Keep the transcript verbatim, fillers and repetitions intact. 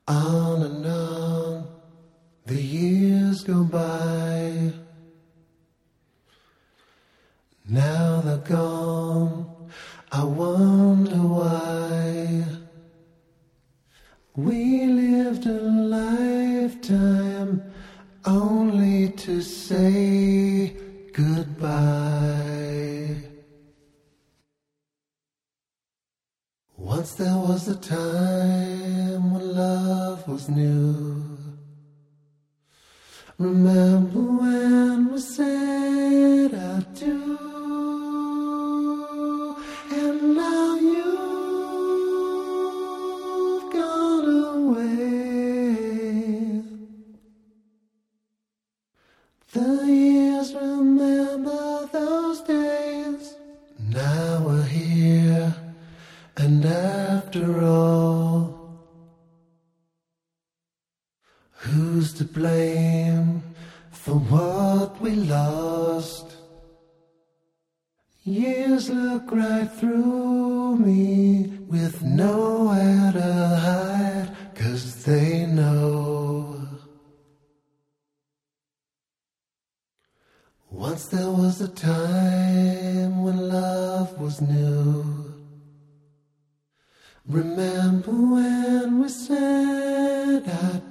On and on, the years go by. Now they're gone, I wonder why. We lived a lifetime only to say goodbye. Once there was a time when love was new. Remember when we said I do? And now you've gone away. The years remember those days. Now we're here, and after all, who's to blame for what we lost? Years look right through me with nowhere to hide, 'cause they know. Once there was a time when love was new. Remember when we said I